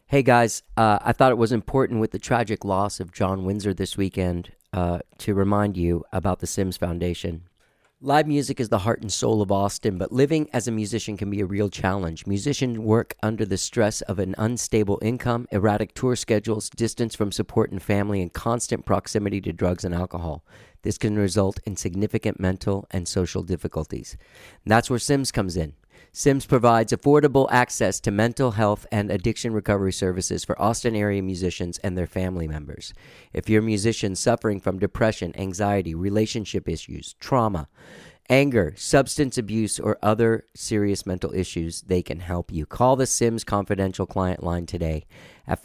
Hey guys, I thought it was important with the tragic loss of John Windsor this weekend to remind you about the Sims Foundation. Live music is the heart and soul of Austin, but living as a musician can be a real challenge. Musicians work under the stress of an unstable income, erratic tour schedules, distance from support and family, and constant proximity to drugs and alcohol. This can result in significant mental and social difficulties. And that's where Sims comes in. Sims provides affordable access to mental health and addiction recovery services for Austin area musicians and their family members. If you're a musician suffering from depression, anxiety, relationship issues, trauma, anger, substance abuse, or other serious mental issues, they can help you. Call the Sims Confidential Client Line today at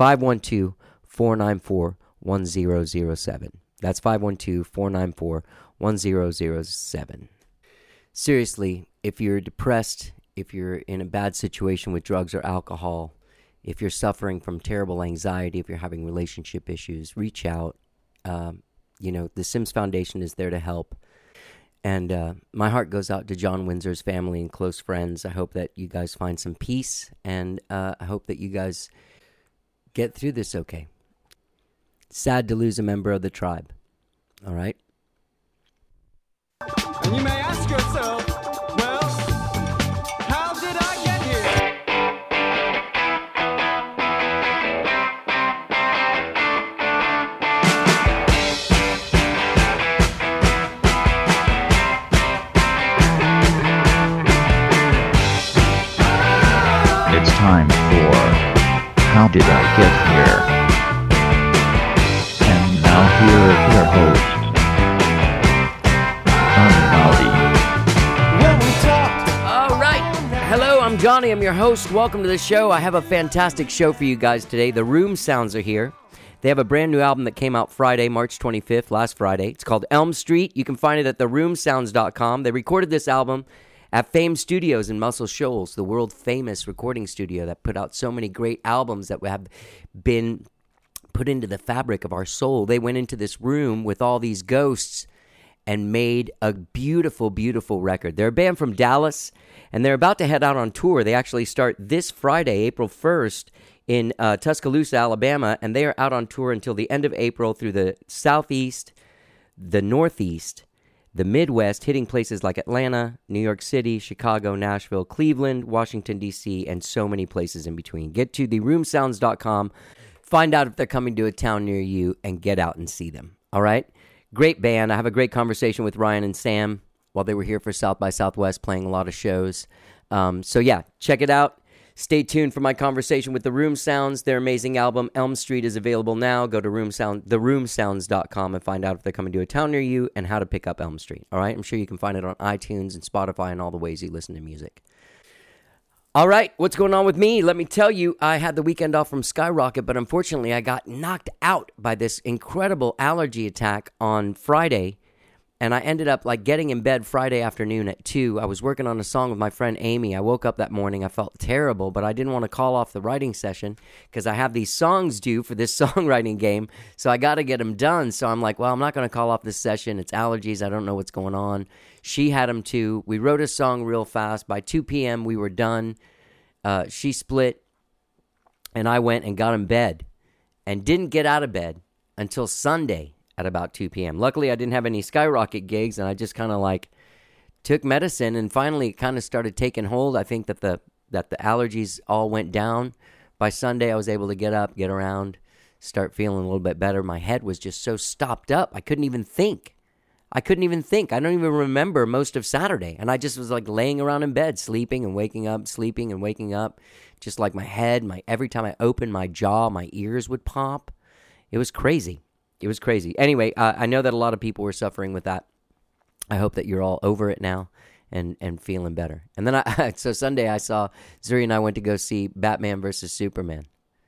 512-494-1007. That's 512-494-1007. Seriously, if you're depressed, if you're in a bad situation with drugs or alcohol, if you're suffering from terrible anxiety, if you're having relationship issues, reach out. The Sims Foundation is there to help. And my heart goes out to John Windsor's family and close friends. I hope that you guys find some peace, and I hope that you guys get through this okay. Sad to lose a member of the tribe. All right? And you may ask yourself, well, how did I get here? It's time for How Did I Get Here? And now here is your host, All right. Hello, I'm Johnny. I'm your host. Welcome to the show. I have a fantastic show for you guys today. The Room Sounds are here. They have a brand new album that came out Friday, March 25th, last Friday. It's called Elm Street. You can find it at theroomsounds.com. They recorded this album at Fame Studios in Muscle Shoals, the world-famous recording studio that put out so many great albums that have been put into the fabric of our soul. They went into this room with all these ghosts and made a beautiful, beautiful record. They're a band from Dallas, and they're about to head out on tour. They actually start this Friday, April 1st, in Tuscaloosa, Alabama, and they are out on tour until the end of April through the Southeast, the Northeast, the Midwest, hitting places like Atlanta, New York City, Chicago, Nashville, Cleveland, Washington, D.C., and so many places in between. Get to theroomsounds.com, find out if they're coming to a town near you, and get out and see them, all right? Great band. I have a great conversation with Ryan and Sam while they were here for South by Southwest, playing a lot of shows. Check it out. Stay tuned for my conversation with The Room Sounds. Their amazing album, Elm Street, is available now. Go to theroomsounds.com and find out if they're coming to a town near you and how to pick up Elm Street. All right? I'm sure you can find it on iTunes and Spotify and all the ways you listen to music. All right, what's going on with me? Let me tell you, I had the weekend off from Skyrocket, but unfortunately I got knocked out by this incredible allergy attack on Friday, and I ended up getting in bed Friday afternoon at 2. I was working on a song with my friend Amy. I woke up that morning, I felt terrible, but I didn't want to call off the writing session because I have these songs due for this songwriting game, so I got to get them done. So I'm like, well, I'm not going to call off this session. It's allergies. I don't know what's going on. She had them too. We wrote a song real fast. By 2 p.m., we were done. She split, and I went and got in bed and didn't get out of bed until Sunday at about 2 p.m. Luckily, I didn't have any Skyrocket gigs, and I just kind of took medicine, and finally it kind of started taking hold. I think that the allergies all went down. By Sunday, I was able to get up, get around, start feeling a little bit better. My head was just so stopped up. I couldn't even think. I don't even remember most of Saturday. And I just was laying around in bed, sleeping and waking up, sleeping and waking up. Just my head, every time I opened my jaw, my ears would pop. It was crazy. Anyway, I know that a lot of people were suffering with that. I hope that you're all over it now and feeling better. And then so Sunday I saw, Zuri and I went to go see Batman versus Superman.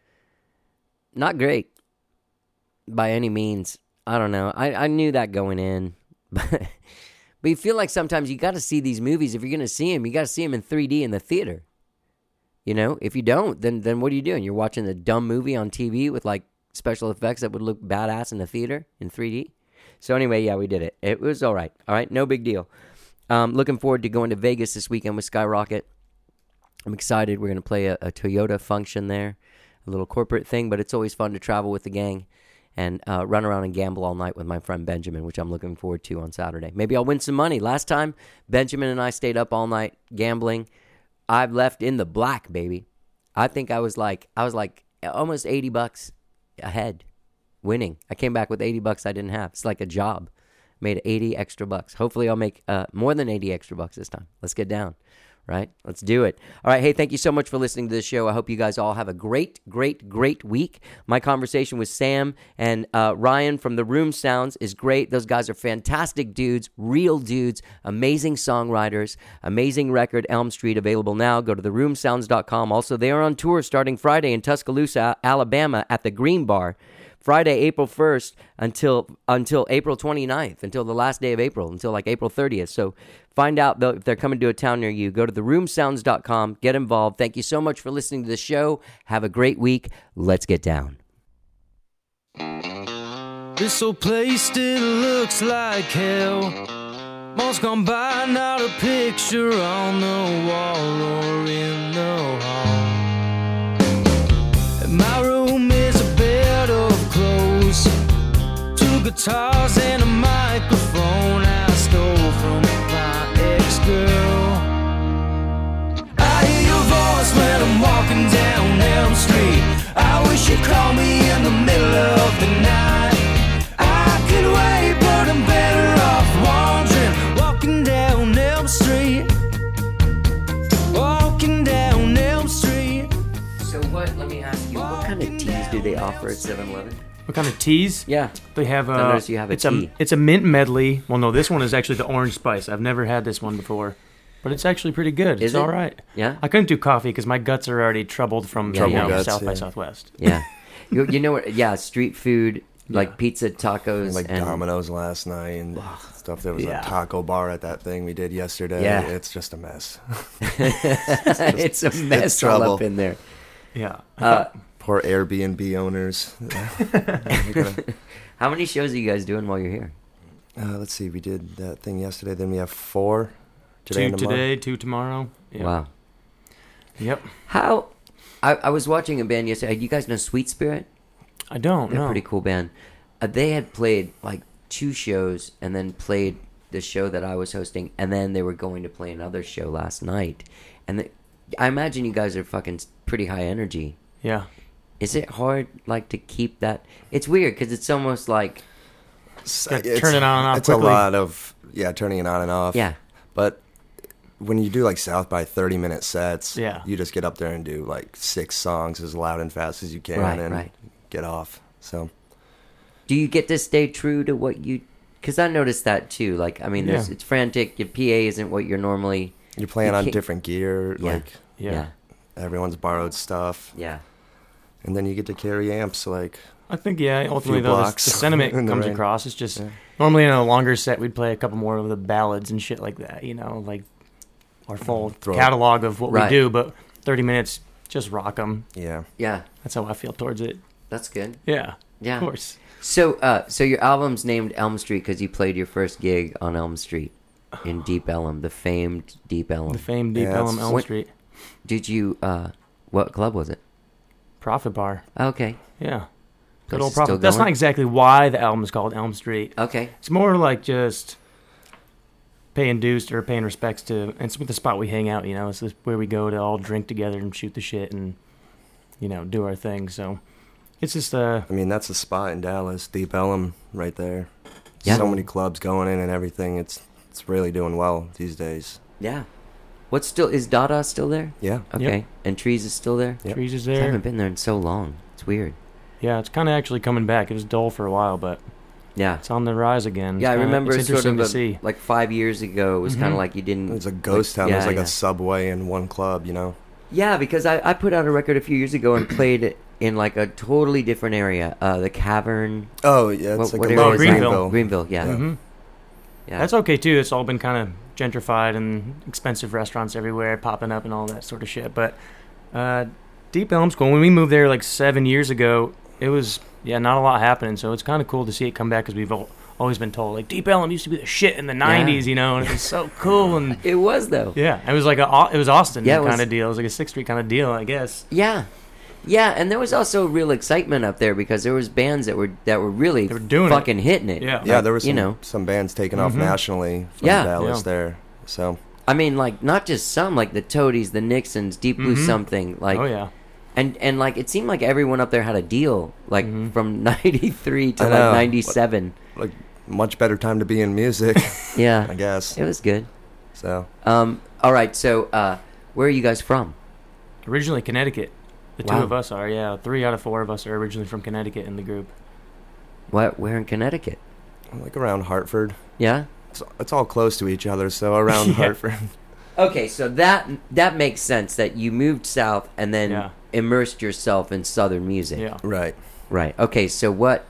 Not great by any means. I don't know. I knew that going in. But you feel like sometimes you got to see these movies. If you're going to see them, you got to see them in 3D in the theater. If you don't, then what are you doing? You're watching the dumb movie on TV with special effects that would look badass in the theater in 3D. So anyway, yeah, we did it. It was all right. All right, no big deal. Looking forward to going to Vegas this weekend with Skyrocket. I'm excited. We're going to play a Toyota function there. a little corporate thing, but it's always fun to travel with the gang and run around and gamble all night with my friend Benjamin, which I'm looking forward to on Saturday. Maybe I'll win some money. Last time, Benjamin and I stayed up all night gambling. I've left in the black, baby. I think I was like almost $80 ahead, winning. I came back with $80 I didn't have. It's like a job. Made 80 extra bucks. Hopefully I'll make more than 80 extra bucks this time. Let's get down. Right? Let's do it. All right. Hey, thank you so much for listening to this show. I hope you guys all have a great week. My conversation with Sam and Ryan from The Room Sounds is great. Those guys are fantastic dudes, real dudes, amazing songwriters, amazing record, Elm Street, available now. Go to theroomsounds.com. Also, they are on tour starting Friday in Tuscaloosa, Alabama at the Green Bar. Friday, April 1st until April 29th, until the last day of April, until like April 30th. So find out if they're coming to a town near you. Go to theroomsounds.com. Get involved. Thank you so much for listening to the show. Have a great week. Let's get down. This old place still looks like hell. Months gone by, not a picture on the wall or in the hall. My room is a bed of clothes, 2 guitars and a microphone I stole from my ex-girl. I hear your voice when I'm walking down Elm Street. I wish you'd call me in the middle of the night. I could wait, but I'm better off wandering, walking down Elm Street, walking down Elm Street. So let me ask you, what kind of teas do they offer at 7-Eleven? What kind of teas? Yeah. They have I noticed you have a tea. It's a mint medley. Well, no, this one is actually the orange spice. I've never had this one before, but it's actually pretty good. Is it's it? all right. Yeah? I couldn't do coffee because my guts are already troubled from guts, South by yeah. Southwest. Yeah. You know what? Yeah, street food, like pizza, tacos, Like and Domino's last night and stuff. There was Yeah. a taco bar at that thing we did yesterday. Yeah. It's just a mess. it's a mess all trouble. up in there. Yeah. Poor Airbnb owners. How many shows are you guys doing while you're here? Let's see. We did that thing yesterday. Then we have 4 today 2 and tomorrow. today, 2 tomorrow. Yeah. Wow. Yep. How? I was watching a band yesterday. You guys know Sweet Spirit? I don't They're a know. pretty cool band. They had played like 2 shows and then played the show that I was hosting, and then they were going to play another show last night. And I imagine you guys are fucking pretty high energy. Yeah. Is it hard, like, to keep that? It's weird because it's almost like, Gotta turn it on and off It's quickly. a lot of, turning it on and off. yeah, But when you do like South by 30-minute sets, Yeah. you just get up there and do like 6 songs as loud and fast as you can Right, and right. get off. So do you get to stay true to what you? Because I noticed that too. Like, I mean, Yeah. it's frantic. Your PA isn't what you're normally. you're playing You on can't- different gear, Yeah. like Yeah. everyone's borrowed stuff. Yeah. And then you get to carry amps like I think, ultimately, though, blocks the sentiment in the comes rain. across. It's just, normally in a longer set, we'd play a couple more of the ballads and shit like that, like our full Throw it. catalog of what Right. we do, but 30 minutes, just rock them. yeah. Yeah, That's how I feel towards it. that's good. Yeah, Yeah. of course. So your album's named Elm Street because you played your first gig on Elm Street in Deep Ellum, the famed Deep Ellum. The famed Deep Yeah, Ellum it's- Elm What- Street. Did you? What club was it? Profit Bar. Okay. Yeah. Place Good old is still Profit. That's going? not exactly why the album is called Elm Street. Okay. It's more like just paying dues or paying respects to, and it's with the spot we hang out, It's just where we go to all drink together and shoot the shit and, do our thing. So it's just, I mean, that's a spot in Dallas, Deep Ellum, right there. Yeah. So many clubs going in and everything. It's really doing well these days. Yeah. Is Dada still there? Yeah. Okay. Yep. And Trees is still there? Yep. Trees is I there. haven't been there in so long. It's weird. Yeah, it's kind of actually coming back. It was dull for a while, but Yeah. it's on the rise again. Yeah, I remember it's sort interesting of to see. like 5 years ago. It was kind of Mhm. like you didn't. It was a ghost town. yeah, There's like yeah. a Subway and one club, Yeah, because I put out a record a few years ago and played it in like a totally different area. The Cavern. Oh, yeah. It's What like area a is that? Greenville. Greenville, yeah. Mhm. Yeah. That's okay too. It's all been kind of gentrified and expensive restaurants everywhere popping up and all that sort of shit. But Deep Elm School, when we moved there like 7 years ago, it was not a lot happening. So it's kind of cool to see it come back because we've always been told like Deep Ellum used to be the shit in the 90s, and it was so cool and It was though. yeah, it was like it was Austin Yeah, it kind was- of deal. It was like a 6th Street kind of deal, I guess. Yeah. Yeah, and there was also real excitement up there because there was bands that were really They were doing fucking hitting it. Yeah. Yeah, there were You know. some bands taking off nationally from Yeah. Dallas Yeah. there. So I mean, like not just some, like the Toadies, the Nixons, Deep Blue something, like Oh yeah. and like it seemed like everyone up there had a deal, like from '93 to I like know. '97. like much better time to be in music, Yeah, I guess. it was good. So All right, so where are you guys from? Originally Connecticut. The two Wow. of us are. Yeah, 3 out of 4 of us are originally from Connecticut in the group. What? Where in Connecticut? like around Hartford. Yeah. It's all close to each other, so around Yeah. Hartford. Okay, so that makes sense that you moved south and then Yeah. immersed yourself in Southern music. Yeah. Right. Right. Okay, so what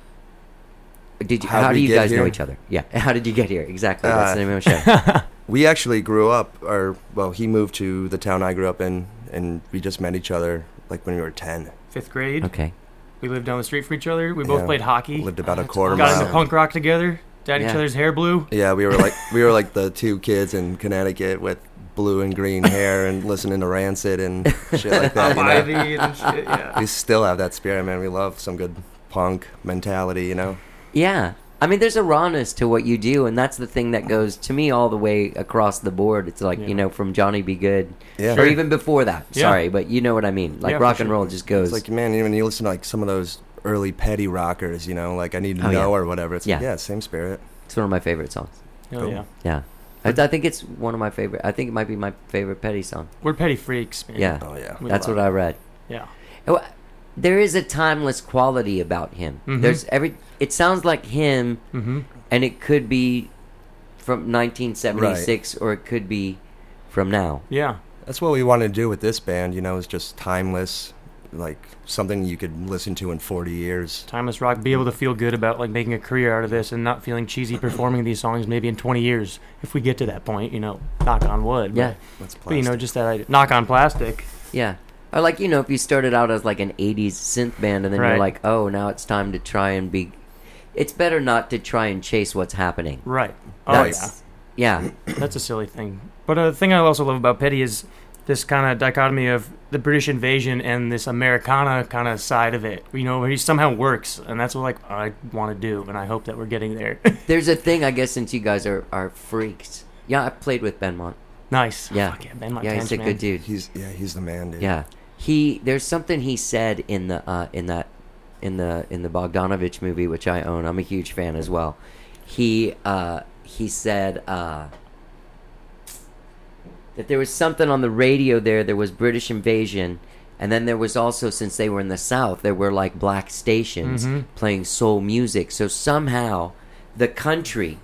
did you? How'd How do we you get guys know here? each other? Yeah. How did you get here? Exactly. That's the name of the show. We actually grew up, he moved to the town I grew up in, and we just met each other like when we were 10. 5th grade. Okay. We lived down the street from each other. We both Yeah. played hockey. Lived about a quarter Got mile. into punk rock together. Dyed each Yeah. other's hair blue. Yeah, we were like the two kids in Connecticut with blue and green hair and listening to Rancid and shit like that. You know? Ivy and shit. Yeah. We still have that spirit, man. We love some good punk mentality, you know. Yeah. I mean, there's a rawness to what you do, and that's the thing that goes to me all the way across the board. It's like, Yeah. you know, from Johnny Be Good, Yeah. or Sure. even before that. Yeah. Sorry, but you know what I mean. Like Yeah, for rock and sure. roll just goes. It's like, man, even you listen to like some of those early petty rockers, you know, like I Need to Oh, Know yeah. or whatever. It's Yeah. like, yeah, same spirit. it's one of my favorite songs. Oh Cool. yeah. Yeah. I think it's one of my favorite. I think it might be my favorite Petty song. We're petty freaks, man. Yeah. Oh yeah. We That's love what I read. Yeah. Oh, there is a timeless quality about him. Mhm. There's it sounds like him, Mm-hmm. and it could be from 1976 or it could be from now. Yeah. That's what we wanted to do with this band, you know, is just timeless, like something you could listen to in 40 years. Timeless rock. Be able to feel good about like making a career out of this and not feeling cheesy performing these songs maybe in 20 years if we get to that point. You know, knock on wood. Yeah. That's But you know, plastic. just that idea. Knock on plastic. Yeah. Or like, you know, if you started out as like an 80s synth band and then you're Right. like, oh, now it's time to try and be. It's better not to try and chase what's happening. Right. Oh That's, yeah. That's a silly thing. But the thing I also love about Petty is this kind of dichotomy of the British invasion and this Americana kind of side of it. You know, where he somehow works, and that's what like I want to do, and I hope that we're getting there. There's a thing, I guess, since you guys are freaks. Yeah, I played with Benmont. Nice. Yeah. Fuck yeah, Ben Yeah, Montana, he's a man. good dude. He's the man, dude. Yeah, there's something he said in the Bogdanovich movie, which I own. I'm a huge fan as well. He said that there was something on the radio there was British invasion, and then there was also, since they were in the South, there were like black stations playing soul music. So somehow the country,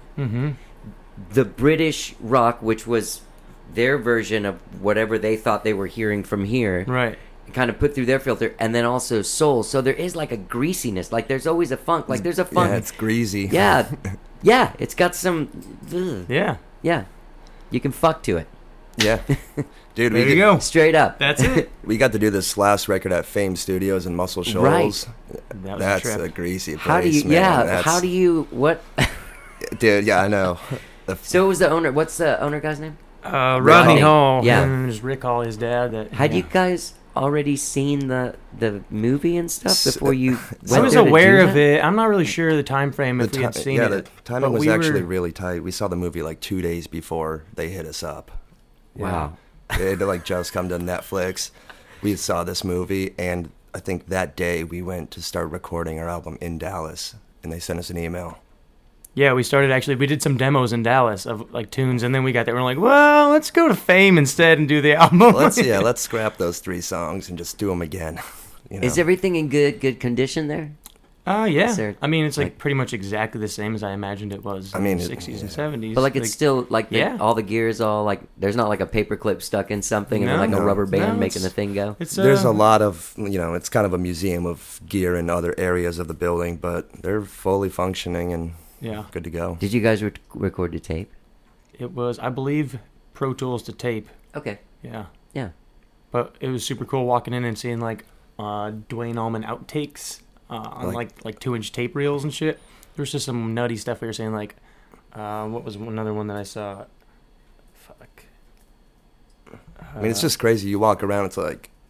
the British rock, which was their version of whatever they thought they were hearing from here, Right. kind of put through their filter, and then also soul. So there is like a greasiness, like there's always a funk, like there's a funk. Yeah, it's greasy. Yeah, yeah, it's got some. Ugh. Yeah. Yeah, you can fuck to it Yeah. Dude, There you go. straight up. That's it. We got to do this last record at Fame Studios in Muscle Shoals. Right. That was That's a a trip. greasy place, How do you? man. Yeah, That's- how do you? What? Dude, yeah, I know. So it was the owner. What's the owner guy's name? Rodney Rodney. Hall. Yeah. And just Rick Hall, his dad. That Had yeah. you guys already seen the movie and stuff S- before you? I went was there to aware do of that? it. I'm not really sure the time frame if we had seen yeah, it. the timing but was we actually were- really tight. We saw the movie like 2 days before they hit us up. Wow. It had like just come to Netflix. We saw this movie, and I think that day we went to start recording our album in Dallas, and they sent us an email. Yeah, we did some demos in Dallas of like tunes, and then we got there. We're like, well, let's go to Fame instead and do the album. Let's scrap those 3 songs and just do them again. You know? Is everything in good condition there? Yeah. Is there, I mean, it's like like- pretty much exactly the same as I imagined it was. I in mean, the it- 60s and yeah. 70s. But like it's still like Yeah. all the gear is all like there's not like a paperclip stuck in something and then like a No. rubber band No, making the it's- thing go. It's There's a lot of, it's kind of a museum of gear in other areas of the building, but they're fully functioning and Yeah. good to go. Did you guys record to tape? It was, I believe, Pro Tools to tape. Okay. Yeah. Yeah. But it was super cool walking in and seeing like Dwayne Allman outtakes on like 2-inch tape reels and shit. There was just some nutty stuff we were saying, like what was another one that I saw? Fuck. I mean, it's just crazy. You walk around, it's like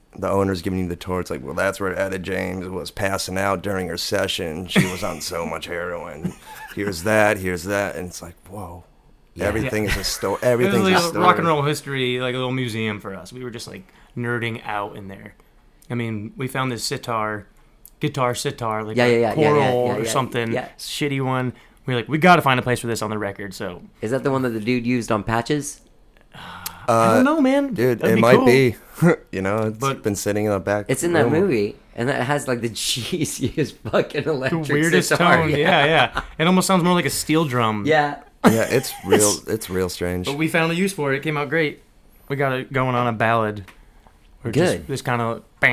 the owner's giving you the tour. It's like, well, that's where Etta James was passing out during her session. She was on so much heroin. Here's that, and it's like, whoa. Everything is a story. Everything's it was a like story. rock and roll history, like a little museum for us. We were just like nerding out in there. I mean, we found this guitar sitar, like Coral or something, shitty one. We were like, we got to find a place for this on the record. So Is that the one that the dude used on Patches? I don't know, man. Dude, That'd it be might cool. be. You know, it's But- been sitting in the back. It's in that room. movie, and that has like the cheesiest fucking The electric weirdest sitar. tone. Yeah. It almost sounds more like a steel drum. Yeah. Yeah, it's real. It's real strange. But we found a use for it. It came out great. We got it going on a ballad. We're Good. Just kind of like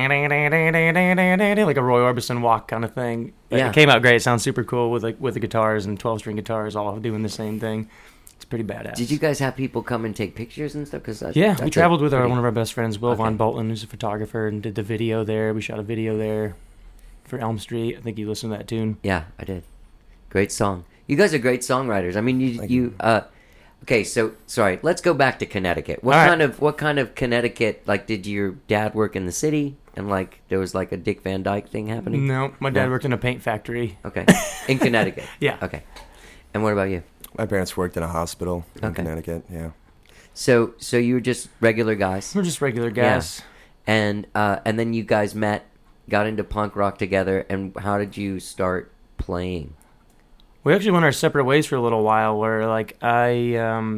a Roy Orbison walk kind of thing. But Yeah. It came out great. It sounds super cool with the guitars and 12-string guitars all doing the same thing. It's pretty badass. Did you guys have people come and take pictures and stuff? Cause Yeah, we traveled with pretty... one of our best friends, Will Okay. Von Bolton, who's a photographer, and did the video there. We shot a video there for Elm Street. I think you listened to that tune. Yeah, I did. Great song. You guys are great songwriters. I mean, Thank you okay, so sorry. Let's go back to Connecticut. What All right. kind of Connecticut? Like, did your dad work in the city, and like there was like a Dick Van Dyke thing happening? No, my dad No. worked in a paint factory. Okay, in Connecticut. Yeah. Okay. And what about you? My parents worked in a hospital in Okay. Connecticut. Yeah. So you were just regular guys, We're just regular guys. and then you guys met, got into punk rock together, and how did you start playing? We actually went our separate ways for a little while. Where like I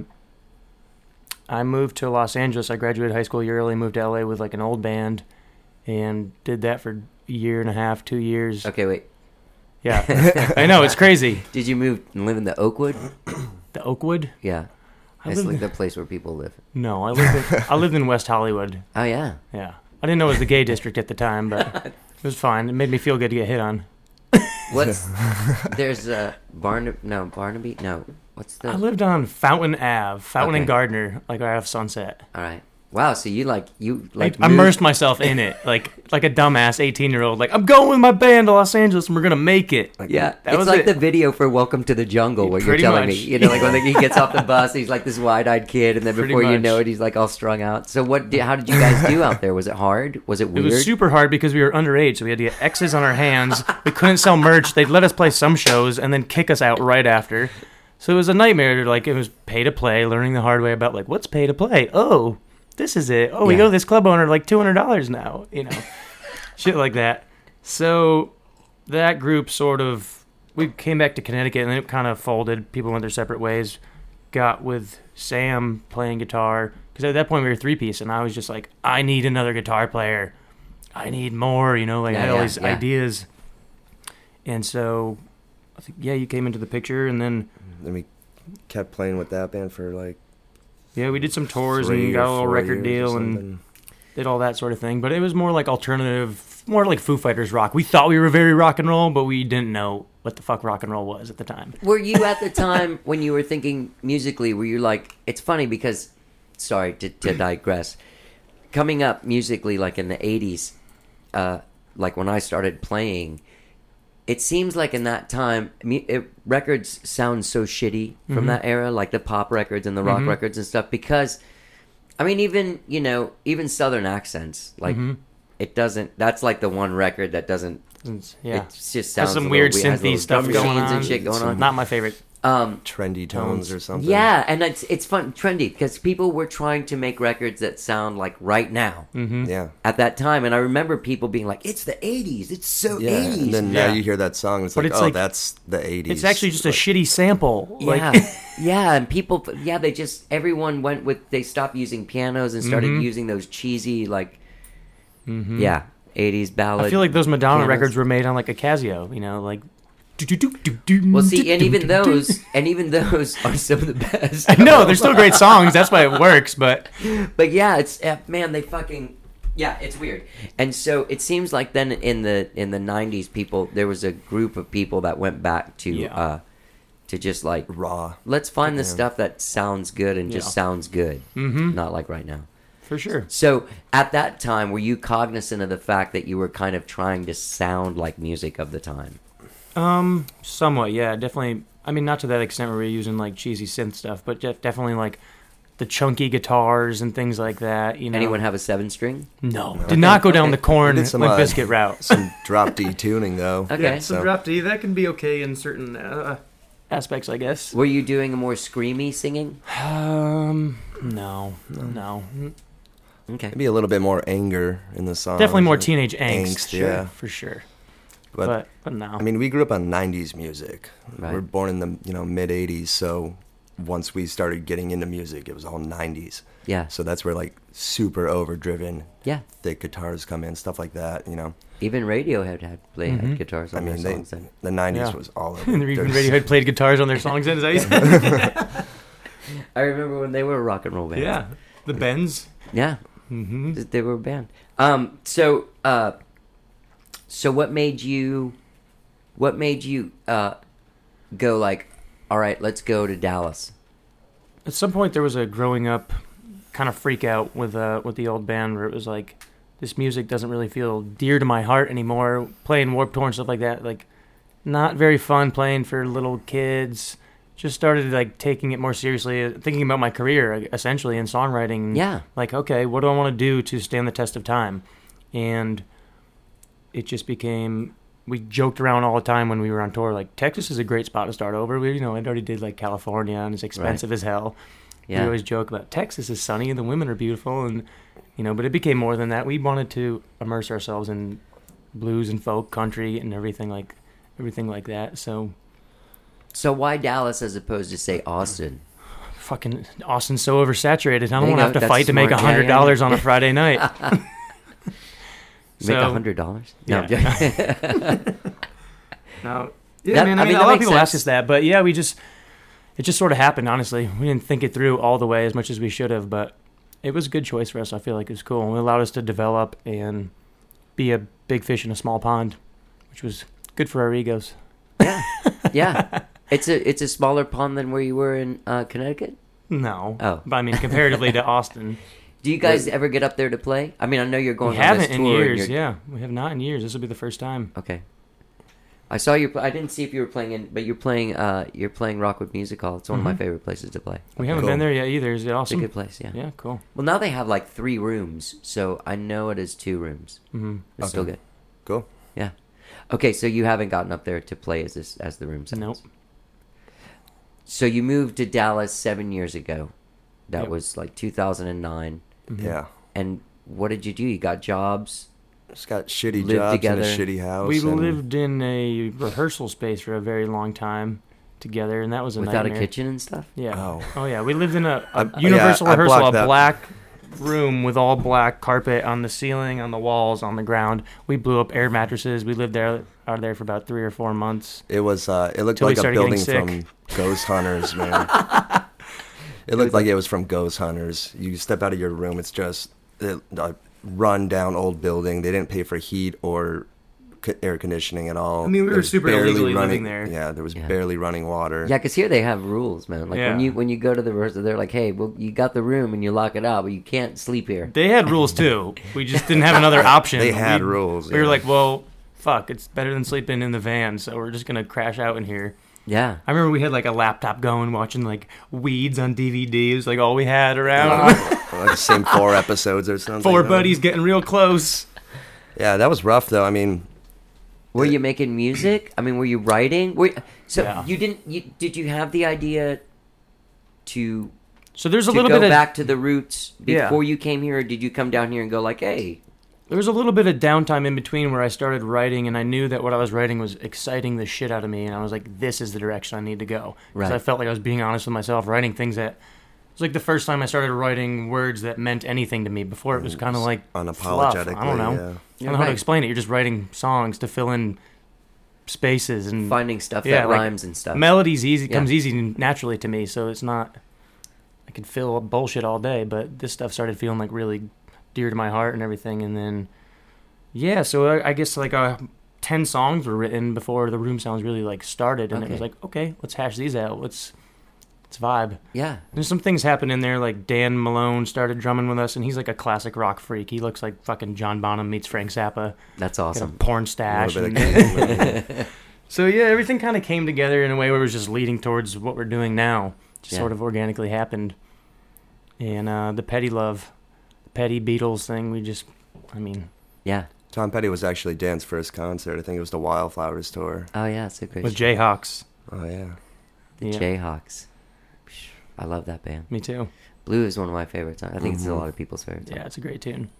moved to Los Angeles. I graduated high school a year early, moved to LA with like an old band, and did that for a year and a half, 2 years. Okay, wait. Yeah, I know it's crazy. Did you move and live in the Oakwood? The Oakwood? Yeah, I it's lived like in- the place where people live. No, I lived in West Hollywood. Oh yeah. Yeah, I didn't know it was the gay district at the time, but it was fine. It made me feel good to get hit on. What's there's Barnaby? No. What's the? I lived on Fountain Ave, Fountain and Okay. Gardner, like right off Sunset. All right. Wow. So you I moved- immersed myself in it, like a dumbass 18-year-old. Like, I'm going with my band to Los Angeles, and we're gonna make it. Yeah, That it's was like it. the video for "Welcome to the Jungle" where you're Pretty telling me, much. you know, like when he gets off the bus, he's like this wide-eyed kid, and then Pretty before you much. know it, he's like all strung out. So how did you guys do out there? Was it hard? Was it It weird? was super hard because we were underage, so we had to get X's on our hands. We couldn't sell merch. They'd let us play some shows and then kick us out right after. So it was a nightmare. Like, it was pay to play, learning the hard way about like what's pay to play. Oh, this is it. Oh, we Yeah. go to this club owner like $200 now. You know, shit like that. So that group we came back to Connecticut and then it kind of folded. People went their separate ways. Got with Sam playing guitar because at that point we were 3-piece and I was just like, I need another guitar player. I need more, you know, like I had all these ideas. And so I think, you came into the picture and then, Then we kept playing with that band for like we did some tours 3 and got a or little 4 record years or deal and something. did all that sort of thing. But it was more like alternative, more like Foo Fighters rock. We thought we were very rock and roll, but we didn't know what the fuck rock and roll was at the time. Were you at the time when you were thinking musically? Were you like? It's funny because, sorry to digress. Coming up musically, like in the '80s, like when I started playing, it seems like in that time, records sound so shitty from that era, like the pop records and the rock records and stuff. Because, I mean, even Southern accents, like it doesn't. That's like the one record that doesn't. Yeah. It just sounds There's a some little weird weird, has synthy little stuff drum going machines on. and shit going on. Not my favorite. trendy tones or something. Yeah, and it's fun, trendy, because people were trying to make records that sound like right now Yeah. at that time. And I remember people being like, "It's the '80s. It's so Yeah. '80s." And then Yeah. now you hear that song, it's But like, it's oh, like- that's the 80s. It's actually just a shitty sample. yeah, Like, yeah, and people, everyone went with. They stopped using pianos and started using those cheesy yeah, '80s ballads. I feel like those Madonna pianos. records were made on like a Casio, you know, like. Well, see, and even those are some of the best. No, they're still great songs. That's why it works. But But yeah, it's man, they fucking it's weird. And so it seems like then in the '90s, there was a group of people that went back to just like raw. let's find the stuff that sounds good and just Yeah. sounds good, not like right now. for sure, So at that time, were you cognizant of the fact that you were kind of trying to sound like music of the time? somewhat, yeah, definitely. I mean, not to that extent where we're using like cheesy synth stuff, but definitely like the chunky guitars and things like that. You know, Anyone have a 7-string? No, did not go down the Korn We did some, Limp Bizkit route. Some drop D tuning though. Okay. Yeah, some So- drop D that can be okay in certain aspects, I guess. Were you doing a more screamy singing? No. Okay. Maybe a little bit more anger in the song. Definitely more teenage angst, Angst, sure, yeah. for sure. But But no. I mean, we grew up on '90s music. Right. We're born in the mid '80s, so once we started getting into music, it was all '90s. Yeah. So that's where like super overdriven, Yeah. thick guitars come in, stuff like that. Even Radiohead had guitars I on mean, their songs. then. the '90s Yeah. was all over. And even There's- Radiohead played guitars on their songs. Is that what you said? I remember when they were a rock and roll band. Yeah, the Bends. Yeah. Mm-hmm. They were a band. So what made you go like, all right, let's go to Dallas? At some point, there was a growing up kind of freak out with the old band where it was like, this music doesn't really feel dear to my heart anymore. Playing Warped Tour and stuff like that, like, not very fun playing for little kids. Just started like taking it more seriously, thinking about my career essentially in songwriting. Yeah. Like, okay, what do I want to do to stand the test of time? And it just became, we joked around all the time when we were on tour, like, Texas is a great spot to start over. I'd already did like California and it's expensive as hell. Yeah. We always joke about Texas is sunny and the women are beautiful, and but it became more than that. We wanted to immerse ourselves in blues and folk, country, and everything like that. So why Dallas as opposed to say Austin? Fucking Austin's so oversaturated. I There don't you want to go. have to That's fight to make smart. Yeah, $100 on a Friday night. Make $100? No, Yeah. No. Yeah, That- man. I I mean, mean, that a lot of makes people ask sense. us that, but yeah, it just sort of happened. Honestly, we didn't think it through all the way as much as we should have, but it was a good choice for us. I feel like it was cool. It allowed us to develop and be a big fish in a small pond, which was good for our egos. yeah. It's a smaller pond than where you were in Connecticut? No, Oh. but I mean, comparatively to Austin, Do you guys ever get up there to play? I mean, I know you're going we on this haven't in tour. and years. you're- Yeah, we have not in years. This will be the first time. Okay. I saw you. I didn't see if you were playing but you're playing. You're playing Rockwood Music Hall. It's one of my favorite places to play. We haven't Cool. been there yet either. Is it It's a awesome? good place. Yeah. Yeah, cool. Well, now they have like 3 rooms, so I know it is 2 rooms. Mm-hmm. It's still Okay. good. Cool. Yeah. Okay, so you haven't gotten up there to play as the room sounds. Nope. So you moved to Dallas 7 years ago. That Yep. was like 2009. Mm-hmm. Yeah. And what did you do? You got jobs? Just got shitty Lived jobs together. in a shitty house. We and lived in a rehearsal space for a very long time together, and that was a Without nightmare. a kitchen and stuff? Yeah. Oh. Yeah. We lived in a I- universal yeah, I rehearsal, a blocked that. black room with all black carpet on the ceiling, on the walls, on the ground. We blew up air mattresses. We lived out there for about 3 or 4 months. It was. It looked Till we like a started building getting from Ghost Hunters, man. It looked like it was from Ghost Hunters. You step out of your room, it's just a run-down old building. They didn't pay for heat or air conditioning at all. I mean, we were There was super barely illegally running, living there. Yeah, there was Yeah. barely running water. Yeah, because here they have rules, man. Like Yeah. when you go to the rehearsal, they're like, "Hey, well, you got the room and you lock it out, but you can't sleep here." They had rules too. We just didn't have another option. They had We- rules. We were yeah. like, well, fuck, it's better than sleeping in the van, so we're just gonna crash out in here. Yeah. I remember we had like a laptop going, watching like Weeds on DVD. It was like all we had around. like the same 4 episodes or something. 4 buddies getting real close. Yeah, that was rough though. I mean, Were you making music? I mean, were you writing? So Yeah. did you have the idea to So there's a to little go bit of back to the roots Yeah. before you came here, or did you come down here and go like, "Hey, there was a little bit of downtime in between where I started writing, and I knew that what I was writing was exciting the shit out of me, and I was like, this is the direction I need to go. Because Right. I felt like I was being honest with myself, writing things that. It was like the first time I started writing words that meant anything to me. Before it was kind of like fluff. unapologetically. I don't know. Yeah. I don't know how right. to explain it. You're just writing songs to fill in spaces and finding stuff Yeah, that like, rhymes and stuff." melody's easy Yeah. comes easy naturally to me, so it's not. I could fill bullshit all day, but this stuff started feeling like really dear to my heart and everything, and then yeah, so I guess like 10 songs were written before the Room Sounds really like started, and it Okay. was like, okay, let's hash these out. Let's vibe. Yeah. There's some things happen in there, like Dan Malone started drumming with us, and he's like a classic rock freak. He looks like fucking John Bonham meets Frank Zappa. That's Got a awesome. porn A stash. little bit and- of So yeah, everything kind of came together in a way where it was just leading towards what we're doing now. Just Yeah. sort of organically happened. And the Petty Love, Petty Beatles thing, Yeah. Tom Petty was actually Dan's first concert. I think it was the Wildflowers tour. Oh, yeah, it's a great with show. Jayhawks. Oh, yeah. The Yeah. Jayhawks. I love that band. Me too. Blue is one of my favorites. I think it's a lot of people's favorites. Yeah, it's a great tune.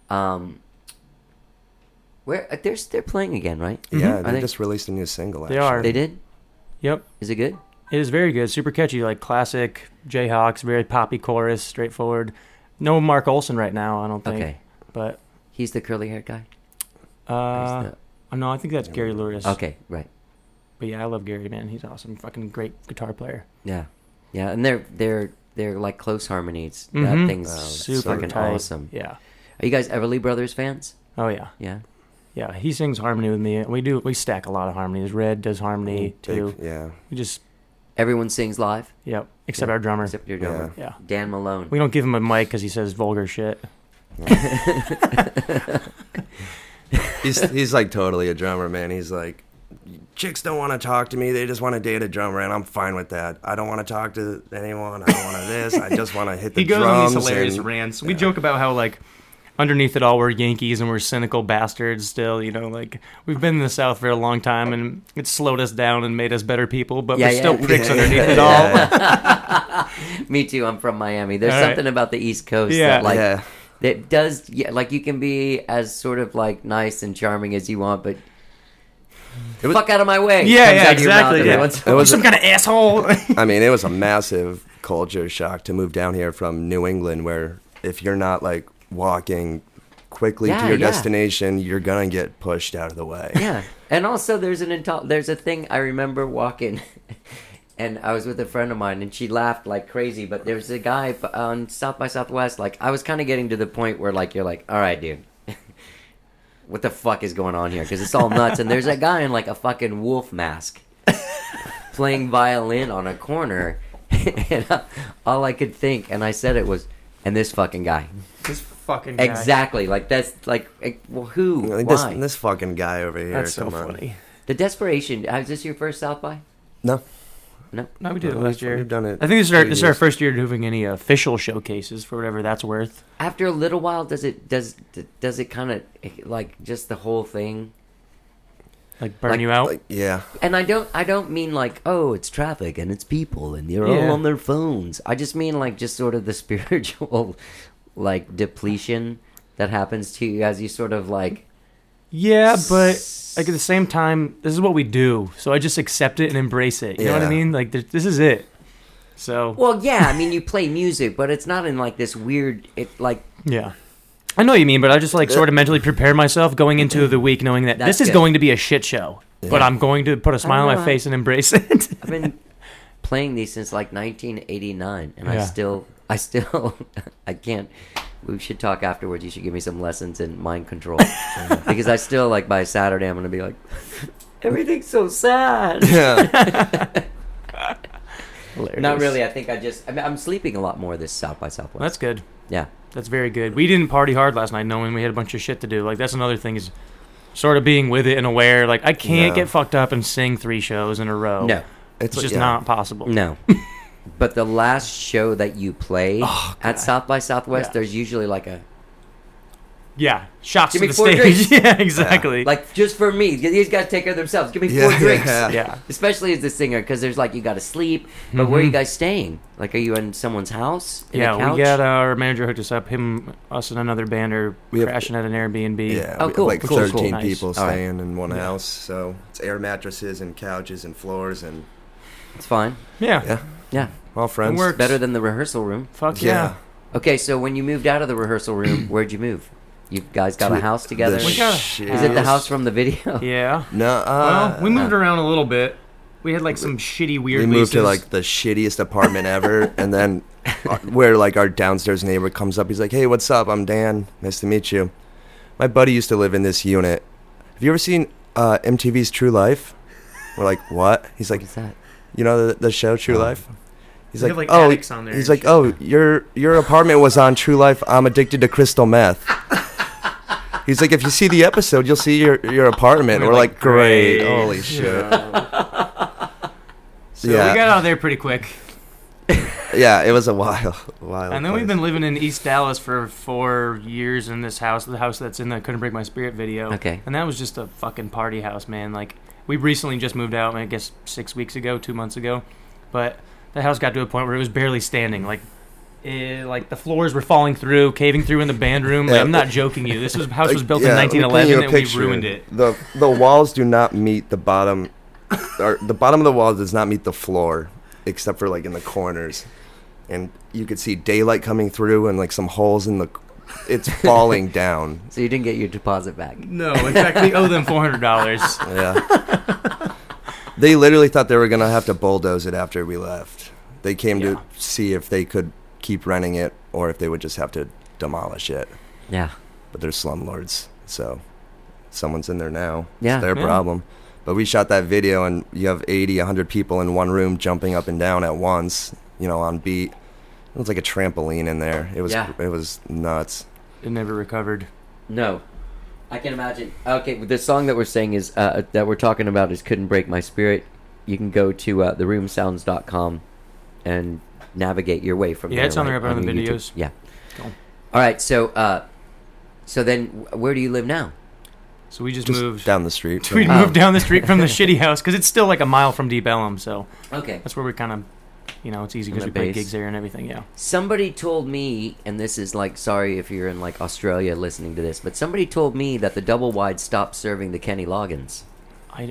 Where they're playing again, right? Yeah, Are they they- just released a new single, They actually. are. They did? Yep. Is it good? It is very good. Super catchy, like classic Jayhawks, very poppy chorus, straightforward. No Mark Olson right now, I don't think. Okay. But, He's the curly haired guy? Or is no, I think that's Gary Lewis. okay, right. But yeah, I love Gary, man. He's awesome. Fucking great guitar player. Yeah. Yeah, and they're like close harmonies. Mhm. That thing's Super fucking tight. awesome. Yeah. Are you guys Everly Brothers fans? Oh, yeah. Yeah. Yeah, he sings harmony with me. We stack a lot of harmonies. Red does harmony, too. Yeah. We just, Everyone sings live yep, except our drummer. except your drummer. Yeah. Dan Malone. We don't give him a mic because he says vulgar shit. He's like totally a drummer, man. He's like, chicks don't want to talk to me. They just want to date a drummer, and I'm fine with that. I don't want to talk to anyone. I don't want to this. I just want to hit the He goes drums. on these hilarious and- rants. We joke about how, like, underneath it all, we're Yankees and we're cynical bastards still, you know, like, we've been in the South for a long time and it's slowed us down and made us better people, but Yeah, we're yeah. still pricks Yeah, underneath yeah, it all. Me too. I'm from Miami. There's All right. something about the East Coast Yeah. that like Yeah. that does like you can be as sort of like nice and charming as you want, but It was- fuck out of my way. Yeah, comes yeah, out of your mouth exactly. every Yeah. once in a It while. was- Some kind of asshole. I mean, it was a massive culture shock to move down here from New England, where if you're not like walking quickly Yeah, to your yeah. destination, you're gonna get pushed out of the way. Yeah, and also there's there's a thing I remember walking, and I was with a friend of mine, and she laughed like crazy. But there's a guy on South by Southwest. Like I was kind of getting to the point where like you're like, all right, dude, what the fuck is going on here? Because it's all nuts. And there's a guy in like a fucking wolf mask playing violin on a corner, and all I could think, and I said it was, and this fucking guy. This fucking guy. Exactly. Like that's like, well, who? Like, Why? this fucking guy over here. That's so come on. funny. The desperation. Is this your first South by? No, No. No, we did it last year. We've done it. I think this is our 3 first year doing any official showcases for whatever that's worth. After a little while, does it kind of like just the whole thing? Like burn Like- you out. Like, yeah. And I don't mean like, oh, it's traffic and it's people and they're Yeah. all on their phones. I just mean like just sort of the spiritual like depletion that happens to you as you sort of like. Yeah, but like at the same time, this is what we do, so I just accept it and embrace it. You know what I Yeah. mean? Like this is it. So Well, yeah, I mean you play music, but it's not in like this weird. It like yeah, I know what you mean, but I just like sort of mentally prepare myself going into the week, knowing that That's this is good. going to be a shit show, but I'm going to put a smile on my know. face and embrace it. I've been playing these since like 1989, and Yeah. I still I can't. We should talk afterwards. You should give me some lessons in mind control because I still like by Saturday I'm gonna be like everything's so sad. Yeah. Hilarious. Not really. I think I'm sleeping a lot more this South by Southwest. That's good. Yeah. That's very good. We didn't party hard last night, knowing we had a bunch of shit to do. Like that's another thing is sort of being with it and aware. Like I can't No. get fucked up and sing 3 shows in a row. No. It's like- just yeah. not possible. No. But the last show that you play Oh, at South by Southwest, Yeah. there's usually like a Yeah, shots Give to me the 4 stage. drinks. Yeah, exactly. like just for me. These guys take care of themselves. Give me 4 Yeah, drinks. yeah. yeah. Especially as the singer, because there's like you got to sleep. But where are you guys staying? Like, are you in someone's house? In a Yeah, couch? we got our manager hooked us up. Us and another band are We have- crashing at an Airbnb. Yeah. Oh, we have cool, like cool, 13 cool. people Nice. All right. staying in one Yeah. house. So it's air mattresses and couches and floors and It's fine. Yeah. yeah, Yeah, all friends. works. better than the rehearsal room. Fuck Yeah. yeah. Okay, so when you moved out of the rehearsal room, where'd you move? You guys got a To house together. the We got a Is it the house from the video? Yeah. No, Well, we moved around a little bit. We had like some shitty weird we moved to leases. like the shittiest apartment ever, and then where like our downstairs neighbor comes up, he's like, "Hey, what's up? I'm Dan. Nice to meet you. My buddy used to live in this unit. Have you ever seen MTV's True Life?" We're like, "What?" He's like, What is that? "You know the show True Life?" He's They like, have, like, "Oh," addicts on there he's and like, "Oh, your apartment was on True Life. I'm addicted to crystal meth." He's like, "If you see the episode, you'll see your apartment." We're We're like, like, "Great, "Great." holy shit!" So Yeah. we got out of there pretty quick. Yeah, it was a wild. And then we've been living in East Dallas for 4 years in this house, the house that's in the Couldn't Break My Spirit video. Okay. And that was just a fucking party house, man. Like, we recently just moved out, I guess 6 weeks ago, 2 months ago. But the house got to a point where it was barely standing. Like the floors were falling through, caving through in the band room. Like, Yeah. I'm not joking you. This house was built in let me paint 1911 you a and we picture. ruined it. The walls do not meet the bottom, or the bottom of the wall does not meet the floor, except for like in the corners, and you could see daylight coming through and like some holes in the. It's falling down. So you didn't get your deposit back. No, in fact, we owe them $400. Yeah. They literally thought they were gonna have to bulldoze it after we left. They came Yeah. to see if they could keep renting it or if they would just have to demolish it. Yeah. But they're slumlords, so someone's in there now. Yeah. It's their Yeah. problem. But we shot that video, and you have 80, 100 people in one room jumping up and down at once, on beat. It was like a trampoline in there. It was nuts. It never recovered. No. I can imagine. Okay, the song that we're saying is, that we're talking about is Couldn't Break My Spirit. You can go to theroomsounds.com and navigate your way from Yeah, there. it's on there right? up on the your YouTube. videos. Yeah. Cool. All right, so then where do you live now? So we just Just moved. down the street. We Oh. moved down the street from the shitty house because it's still like a mile from Deep Ellum. So Okay. that's where we kind of, it's easy On because the we play base. gigs there and everything. Yeah. Somebody told me, and this is like, sorry if you're in like Australia listening to this, but somebody told me that the double wide stopped serving the Kenny Loggins. I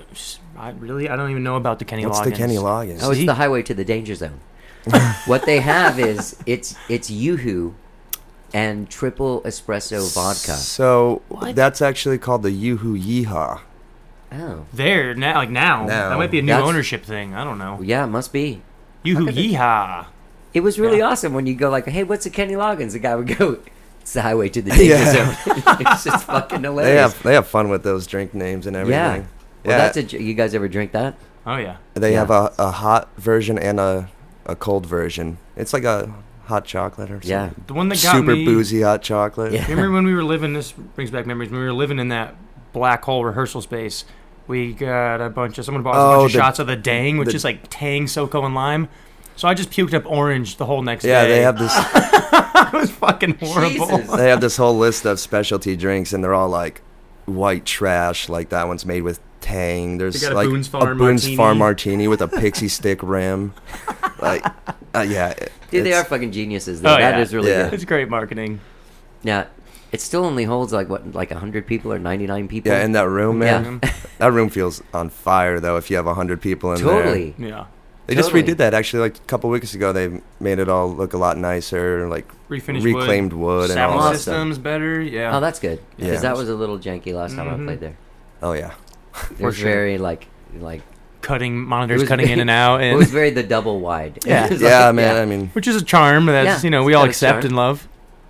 don't even know about the Kenny What's Loggins. the Kenny Loggins? Oh, it's See? the highway to the danger zone. What they have is it's Yoo-Hoo and triple espresso vodka. So What? that's actually called the Yoo-Hoo Yeehaw. Oh, There now, Now. that might be a new That's- ownership thing. I don't know. yeah, it must be. Yoo-hoo could it- yeehaw. It was really Yeah. awesome when you go like, "Hey, what's a Kenny Loggins?" The guy would go, "It's the highway to the danger Yeah. zone." It's just fucking They hilarious. have fun with those drink names and everything. Yeah. Well, that's you guys ever drink that? Oh yeah. They Yeah. have a hot version and a cold version. It's like a hot chocolate or something. Yeah. The one that got Super me. boozy hot chocolate. Yeah. Remember when we were living? This brings back memories. When we were living in that black hole rehearsal space, we got someone bought us a Oh, bunch of the- shots of the Dang, which the- is like Tang, SoCo, and lime. So I just puked up orange the whole next Yeah, day. they have this. It was fucking horrible. Jesus. They have this whole list of specialty drinks, and they're all like white trash. Like that one's made with Tang. There's They got a like Boone's Farm Boone's martini. Farm martini with a pixie stick rim. Like, yeah. Dude, they it's- are fucking geniuses. Though. Oh, That yeah. is really Yeah. good. It's great marketing. Yeah, it still only holds like 100 people or 99 people. Yeah, in that room, man. Yeah. That room feels on fire though. If you have 100 people in there. Totally. Yeah. They Totally. just redid that actually like a couple weeks ago. They made it all look a lot nicer, like Refinished reclaimed wood and Sound all that. Awesome. systems better. Yeah. Oh, that's good. Because Yeah. that was a little janky last time I Mhm. played there. Oh yeah. It was sure. very like Cutting it monitors was cutting very- in and out, It was and very the double wide. Yeah. It was Yeah, like- man. I mean, which is a charm that's Yeah, we it's all got a accept charm. and love.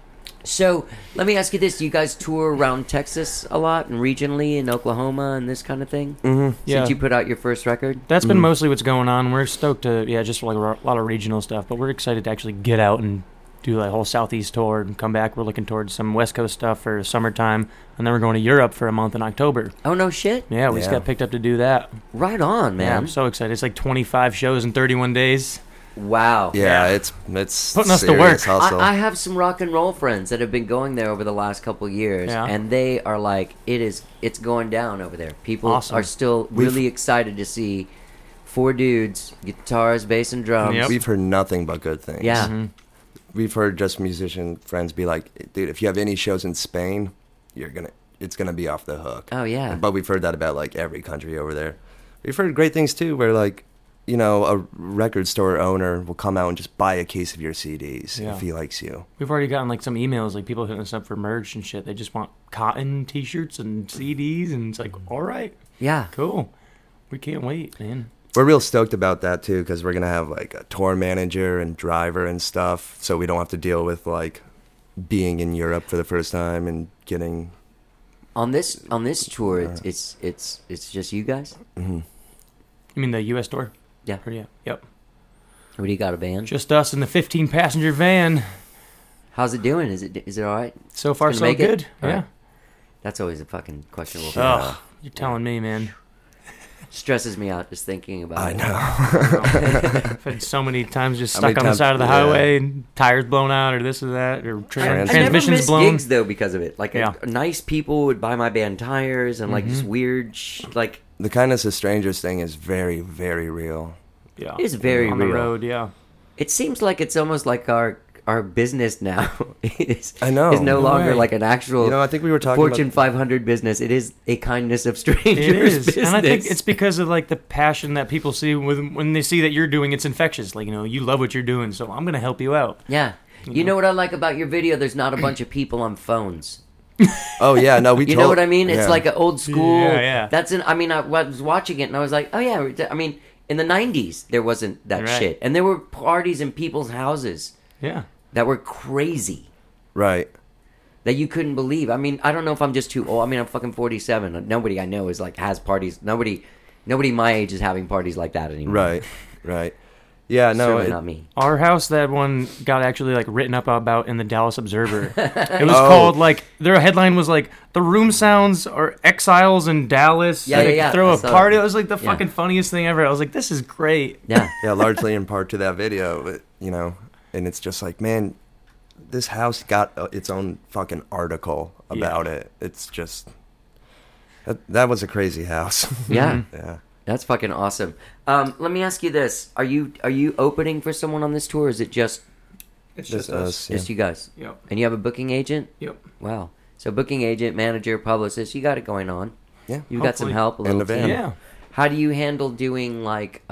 So let me ask you this: you guys tour around Texas a lot and regionally in Oklahoma and this kind of thing? Yeah. Since you put out your first record. That's been Mhm. mostly what's going on. We're stoked to, just like a lot of regional stuff, but we're excited to actually get out and do the whole Southeast tour and come back. We're looking towards some West Coast stuff for summertime, and then we're going to Europe for a month in October. Oh no shit! Yeah, we just Yeah. got picked up to do that. Right on, Yeah, man. I'm so excited. It's like 25 shows in 31 days. Wow. yeah, Yeah. it's Putting us to serious work. hustle. I have some rock and roll friends that have been going there over the last couple years, Yeah. and they are like, it's going down over there. People Awesome. are still really excited to see 4 dudes, guitars, bass, and drums. Yep. We've heard nothing but good things. Yeah. Mhm. We've heard just musician friends be like, dude, if you have any shows in Spain, it's gonna be off the hook. Oh yeah. But we've heard that about like every country over there. We've heard great things too, where like, a record store owner will come out and just buy a case of your CDs Yeah. if he likes you. We've already gotten like some emails, like people hitting us up for merch and shit. They just want cotton T-shirts and CDs, and it's like, all right, Yeah. cool. We can't wait, man. We're real stoked about that too, because we're gonna have like a tour manager and driver and stuff, so we don't have to deal with like being in Europe for the first time and getting. On this tour, it's just you guys. Mhm. You mean the U.S. tour? Yeah. Yeah. Yep. What do you got, a band? Just us in the 15-passenger van. How's it doing? Is it all right? So far, Gonna so make it? good. All Yeah. right. That's always a fucking questionable thing. Oh, you're telling me, man. stresses me out just thinking about I it. know. I've had so many times just How stuck many on the times- side of the yeah. highway, and tires blown out, or this or that, or Trans- I never transmissions missed blown. gigs though because of it. Like Yeah. nice people would buy my band tires and like Mm-hmm. just weird like The kindness of strangers thing is very, very real. Yeah, It is very on real. the road. Yeah, it seems like it's almost like our business now is I know. is no No longer way. like an actual You know, I think we were talking Fortune about 500 business. It is a kindness of strangers it is, business. and I think it's because of like the passion that people see when they see that you're doing. It's infectious. Like, you love what you're doing, so I'm gonna help you out. yeah. You know what I like about your video? There's not a bunch of people on phones. Oh yeah, no, we. You know what I mean? It's yeah. like an old school. Yeah, yeah. That's I mean, I was watching it and I was like, oh yeah. I mean, in the '90s there wasn't that Right. shit, and there were parties in people's houses Yeah, that were crazy right. that you couldn't believe. I mean, I don't know if I'm just too old. I mean, I'm fucking 47. Nobody I know is like has parties. Nobody my age is having parties like that anymore. Right, right. Yeah, no, Certainly it- not me. our house, that one got actually like written up about in the Dallas Observer. It was Oh. called like, their headline was like, "The room sounds are exiles in Dallas. Yeah, like, yeah, yeah. Throw I a saw party." it. It was like the Yeah. fucking funniest thing ever. I was like, this is great. Yeah. yeah, largely in part to that video, but, and it's just like, man, this house got its own fucking article about it. It's just that was a crazy house. Yeah. Yeah. That's fucking awesome. Let me ask you this: Are you opening for someone on this tour? Or is it just It's Just us. just Yeah. you guys? Yep. And you have a booking agent? Yep. Wow. So booking agent, manager, publicist, you got it going on. Yeah. You've got some Hopefully. help. A And little the van. team. Yeah. How do you handle doing like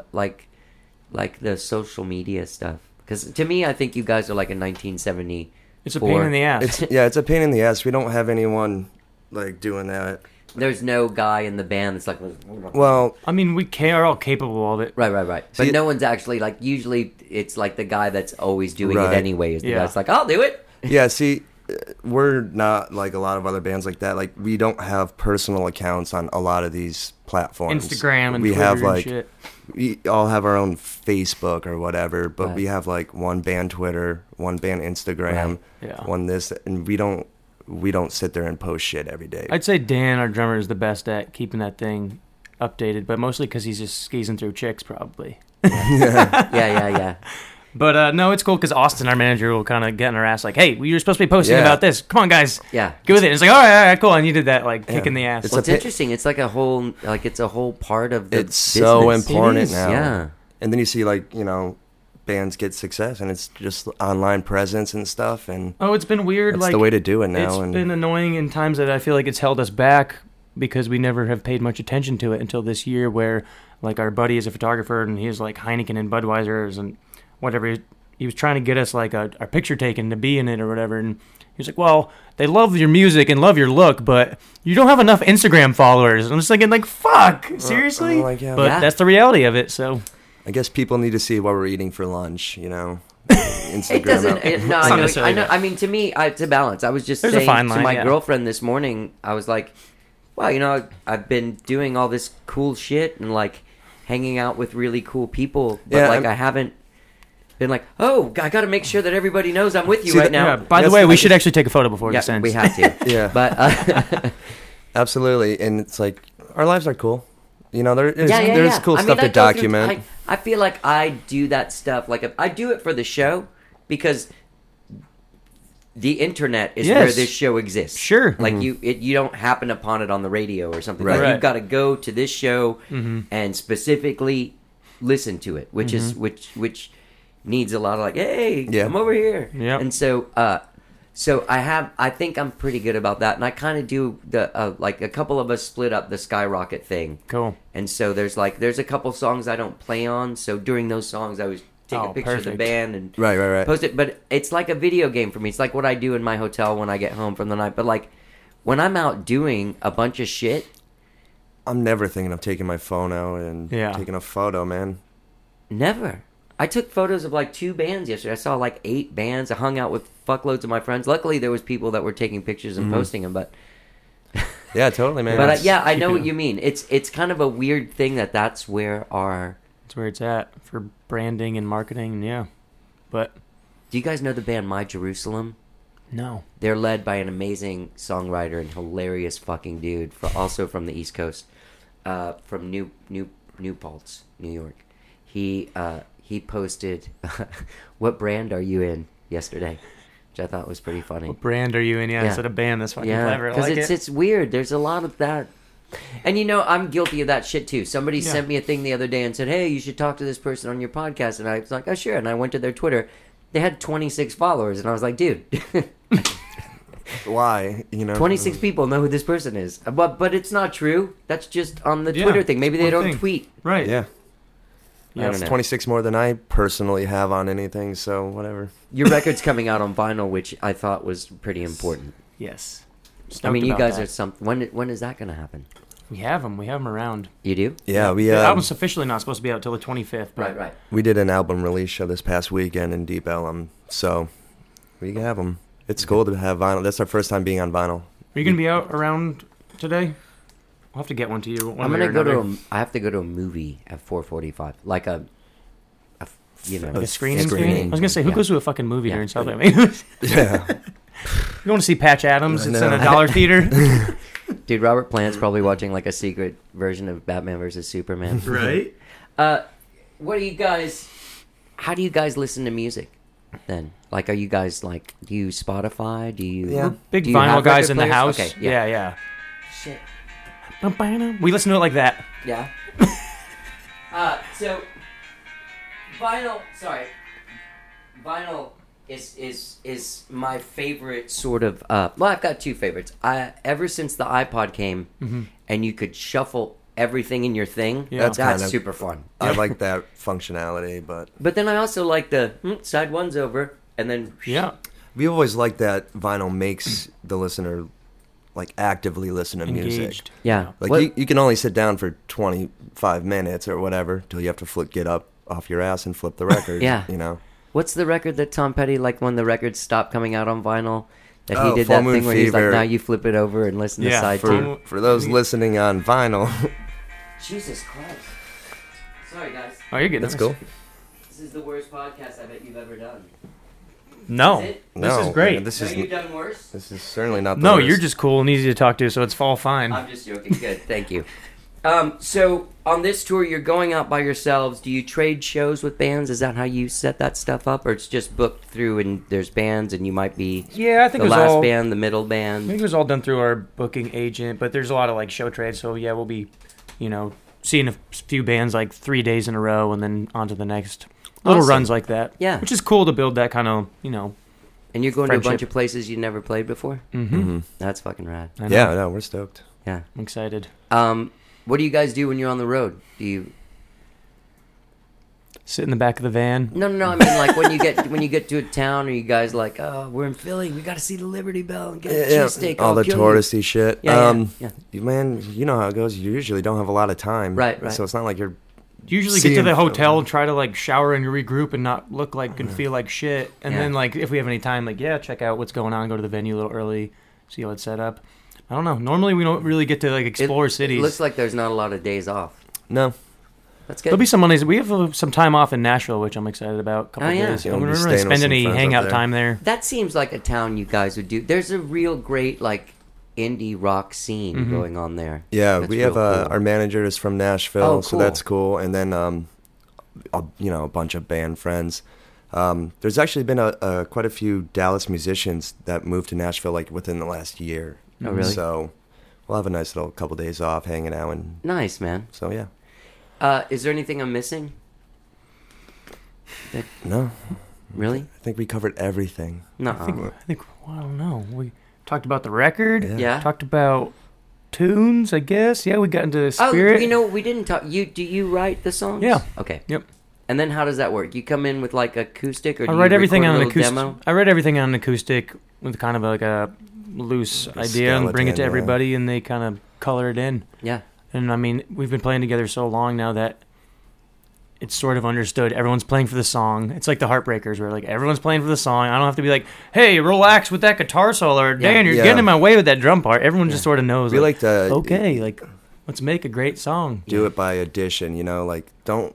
the social media stuff? Because to me, I think you guys are like a 1970. It's a pain in the ass. It's a pain in the ass. We don't have anyone like doing that. There's no guy in the band that's like. Well, I mean, are all capable of it. Right. But See- no one's actually like. Usually, it's like the guy that's always doing Right. it anyway. Is the Yeah. guy that's like, I'll do it. yeah, see, we're not like a lot of other bands like that. Like, we don't have personal accounts on a lot of these platforms. Instagram and we Twitter have and like shit. we all have our own Facebook or whatever, but Right. we have like one band Twitter, one band Instagram, Yeah. one this, and we don't sit there and post shit every day. I'd say Dan, our drummer, is the best at keeping that thing updated, but mostly because he's just skeezing through chicks, probably. Yeah. But no, it's cool because Austin, our manager, will kind of get in our ass like, "Hey, you're supposed to be posting Yeah. about this. Come on, guys, Yeah. go with it." It's like, all right, cool. And you did that, like, kick Yeah. in the ass. It's Well, it's a pi- interesting. It's like it's a whole part of the It's so business. important It is, now. Yeah. And then you see like, bands get success, and it's just online presence and stuff, and Oh, it's been weird. that's like the way to do it now. It's and been annoying in times that I feel like it's held us back because we never have paid much attention to it until this year, where like our buddy is a photographer and he's like Heineken and Budweiser's and whatever. He was trying to get us like our picture taken to be in it or whatever, and he was like, "Well, they love your music and love your look, but you don't have enough Instagram followers." And I'm just thinking, like, fuck, seriously? like, yeah. But Yeah. that's the reality of it. So I guess people need to see what we're eating for lunch, Instagram. It doesn't. No, Not I know. necessarily I know. that. I mean, to me, it's a balance. I was just There's a saying fine to line, my yeah. girlfriend this morning. I was like, "Wow, I've been doing all this cool shit and like hanging out with really cool people, but Yeah, like I'm- I haven't been like, oh, I got to make sure that everybody knows I'm with you See, right now." yeah. By the That's- way, we I should just- actually take a photo before this Yeah, ends. we have to. Yeah. But Absolutely, and it's like our lives are cool. There's yeah. there's cool I mean, stuff I to go through- document. I feel like I do that stuff. Like I do it for the show because the internet is where Yes. this show exists. Sure. Like you don't happen upon it on the radio or something. Right. Like Right. you've got to go to this show and specifically listen to it, which is which needs a lot of like, hey, Yeah. I'm over here. Yep. And so I think I'm pretty good about that, and I kind of do the like a couple of us split up the Skyrocket thing. Cool. And so there's a couple songs I don't play on. So during those songs, I was take a Oh, picture of the perfect. band and Right. post it. But it's like a video game for me. It's like what I do in my hotel when I get home from the night. But like when I'm out doing a bunch of shit, I'm never thinking of taking my phone out and Yeah. taking a photo, man. never. I took photos of like 2 bands yesterday. I saw like 8 bands. I hung out with fuckloads of my friends. Luckily, there was people that were taking pictures and posting them. But Yeah, totally, man. but I keep know it what up. you mean. It's kind of a weird thing that's where our. That's where it's at for branding and marketing. And yeah. But Do you guys know the band My Jerusalem? no. They're led by an amazing songwriter and hilarious fucking dude, also from the East Coast. from New Paltz, New York. He posted, "What brand are you in?" yesterday, which I thought was pretty funny. What brand are you in? Yeah, instead of band. That's fucking clever. I like it's weird. There's a lot of that. And I'm guilty of that shit too. Somebody sent me a thing the other day and said, "Hey, you should talk to this person on your podcast." And I was like, "Oh, sure." And I went to their Twitter. They had 26 followers, and I was like, "Dude, why? 26 people know who this person is." But it's not true. That's just on the Twitter thing. Maybe they don't tweet. Right. Yeah. Yeah, it's 26 more than I personally have on anything, so whatever. Your record's coming out on vinyl, which I thought was pretty important. Yes. I mean, you guys are something. When is that going to happen? We have them. We have them around. You do? Yeah, the album's officially not supposed to be out till the 25th. But Right. We did an album release show this past weekend in Deep Ellum, so we have them. It's cool to have vinyl. That's our first time being on vinyl. Are you going to be out around today? I'll have to get one to you. I'm gonna go to. I have to go to a movie at 4:45, like a like a screening. screening. I was gonna say, who Yeah. goes to a fucking movie during South? I mean, Yeah. you want to see Patch Adams? I It's in know. a dollar theater, Dude, Robert Plant's probably watching like a secret version of Batman versus Superman. right? What do you guys? How do you guys listen to music? Then, like, are you guys like? Do you Spotify? Do you? Yeah. Big do you vinyl have guys record in the players? house. Okay, Yeah. Shit. We listen to it like that. Yeah. So vinyl. Sorry. Vinyl is my favorite sort of. Well, I've got two favorites. Ever since the iPod came, and you could shuffle everything in your thing. Yeah. That's kind of- super fun. I like that functionality, but But then I also like the side one's over, and then Yeah. we always like that vinyl makes the listener like actively listen to music. Engaged. yeah. Like What- you can only sit down for 25 minutes or whatever till you have to get up off your ass and flip the record. Yeah. What's the record that Tom Petty, like when the records stopped coming out on vinyl, that he Oh, did Full that Moon thing where he's like, Fever. now you flip it over and listen to Yeah, side for- two. For those listening on vinyl, Jesus Christ. Sorry, guys. Oh, you're good. that's cool. This is the worst podcast I bet you've ever done. No. Is it? This is great. This Have you is done worse? this is certainly not. The No, worst. you're just cool and easy to talk to, so it's all fine. I'm just joking. Good. Thank you. So on this tour, you're going out by yourselves. Do you trade shows with bands? Is that how you set that stuff up, or it's just booked through and there's bands and you might be Yeah, I think the it was last all. band, the middle I band? think it was all done through our booking agent, but there's a lot of like show trades. So yeah, we'll be, seeing a few bands like 3 days in a row, and then on to the next. Little Awesome. runs like that. Yeah. Which is cool to build that kind of, And you're going to a bunch friendship. of places you never played before. Mm-hmm. That's fucking rad. I know. Yeah, no, we're stoked. Yeah. I'm excited. What do you guys do when you're on the road? Do you? Sit in the back of the van. No. I mean, like when you get to a town, are you guys like, oh, we're in Philly, we got to see the Liberty Bell and get a cheesesteak? all I'll the kill you." touristy shit. Yeah. Man, you know how it goes. You usually don't have a lot of time, Right. So it's not like you're. Usually get to Seeing the Philly. hotel, try to like shower and regroup and not look like and feel like shit. And Yeah. then like if we have any time, like check out what's going on, go to the venue a little early, see how it's set up. I don't know. Normally we don't really get to like explore cities. It looks like there's not a lot of days off. No, That's good. There'll be some Mondays. We have some time off in Nashville, which I'm excited about. A couple Oh, yeah. days. You'll I'm be gonna really staying with spend some any friends up hangout there. time there. That seems like a town you guys would do. There's a real great like indie rock scene going on there. yeah, That's we have real cool. our manager is from Nashville, Oh, so cool. that's cool. And then a bunch of band friends. There's actually been quite a few Dallas musicians that moved to Nashville like within the last year. Oh, really? So we'll have a nice little couple days off hanging out, and Nice, man. so yeah. Is there anything I'm missing? No, Really? I think we covered everything. No. I think well, I don't know. We talked about the record. Yeah. Talked about tunes, I guess. Yeah, we got into Oh, spirit. we didn't talk. Do you write the songs? Yeah. Okay. Yep. And then how does that work? You come in with like acoustic, or do I write you everything record on a an little acoustic. demo? I write everything on an acoustic with kind of like a loose Like a idea and bring it to skeleton, yeah. everybody, and they kind of color it in. Yeah. And I mean, we've been playing together so long now that it's sort of understood. Everyone's playing for the song. It's like the Heartbreakers, where like everyone's playing for the song. I don't have to be like, "Hey, relax with that guitar solo," or "Dan, you're Yeah. getting in my way with that drum part." Everyone just sort of knows. We like to okay, like let's make a great song. do it by addition. Like don't